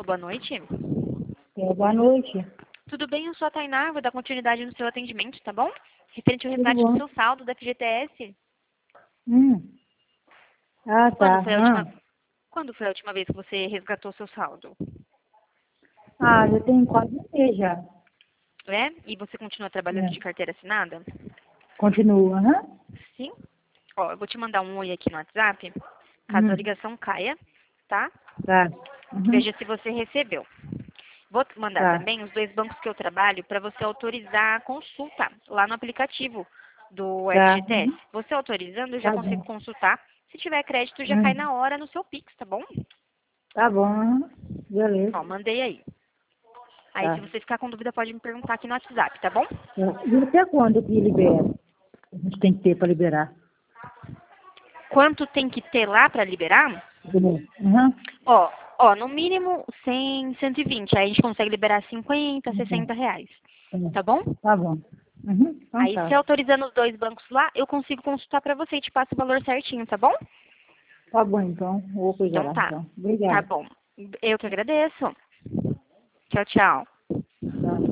Alô, boa noite. Boa noite. Tudo bem? Eu sou a Tainá, vou dar continuidade no seu atendimento, tá bom? Referente ao Tudo resgate do bom? seu saldo da FGTS. Ah, Quando tá. foi a última, quando foi a última vez que você resgatou seu saldo? Já tem quase um mês já. É? E você continua trabalhando É. de carteira assinada? Continua, Sim? Ó, eu vou te mandar um oi aqui no WhatsApp, caso a Hum, ligação caia, tá? tá. Uhum, Veja se você recebeu. Vou te mandar tá. também os dois bancos que eu trabalho para você autorizar a consulta lá no aplicativo do Tá. FGTS. Você autorizando, eu já Tá consigo bom. consultar. Se tiver crédito, já cai Hum, na hora no seu Pix, tá bom? tá bom. Beleza. Ó, mandei aí. Aí, se Tá. você ficar com dúvida, pode me perguntar aqui no WhatsApp, tá bom? E até quando que libera? A gente tem que ter para liberar. Quanto tem que ter lá para liberar? Uhum. Ó, no mínimo 100, 120. Aí a gente consegue liberar 50, 60 reais, tá bom? Tá bom. Uhum. Então Aí, se tá. autorizando os dois bancos lá, eu consigo consultar para você e te passo o valor certinho, tá bom? Tá bom, então. Vou coisa Então lá, tá. então. Tá Obrigada. bom. Eu que agradeço. Tchau, tchau. Tá.